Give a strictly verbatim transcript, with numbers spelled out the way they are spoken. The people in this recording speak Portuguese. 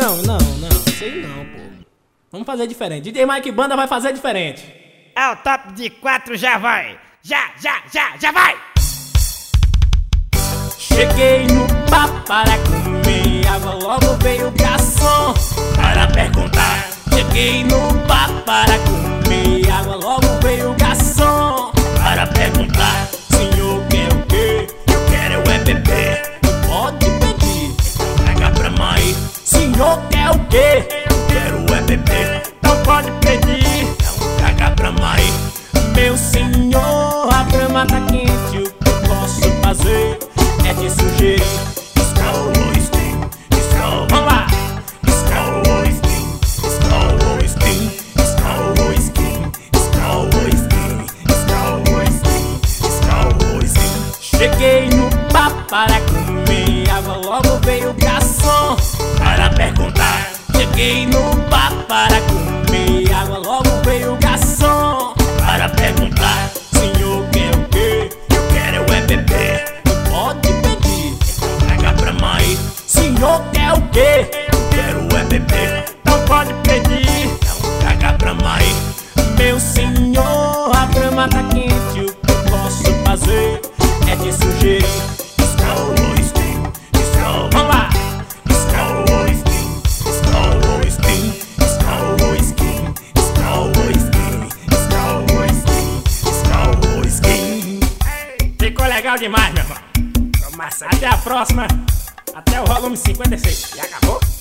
não, não, não, sei não, pô. Vamos fazer diferente. D J Mike Banda vai fazer diferente. É o top de quatro, já vai! Já, já, já, já vai! Cheguei no bar para comer água, logo veio o garçom para perguntar. Cheguei no bar para comer água, logo veio o garçom para perguntar. Senhor quer o quê? Eu quero é beber. Não pode pedir, pega pra mãe. Senhor quer o quê? Eu quero é beber. Não pode pedir, não caga pra mãe. Meu senhor, a grama tá quente, o que eu posso fazer é te sugerir. Skol Whisky, Skol, vamos lá! Skol Whisky, Skol Whisky, Skol Whisky, Skol Whisky, Skol Whisky, Skol Whisky. Cheguei no bar para comer água, logo veio o garçom para perguntar. Cheguei no bar para comer água, logo veio o garçom para perguntar. Senhor quer o quê? Eu quero é beber. Não pode pedir, pega pra mãe. Senhor quer o quê? Eu quero é beber. Não pode pedir, não caga pra mãe. Meu senhor, a grama tá quente, o que eu posso fazer é te sugerir. Skol Whisky, Skol, vamos lá! Skol Whisky, Skol Whisky, Skol Whisky, Skol Whisky, Skol Whisky, Skol Whisky. Ficou legal demais, meu irmão. Até a próxima. Até o volume cinquenta e seis. E acabou?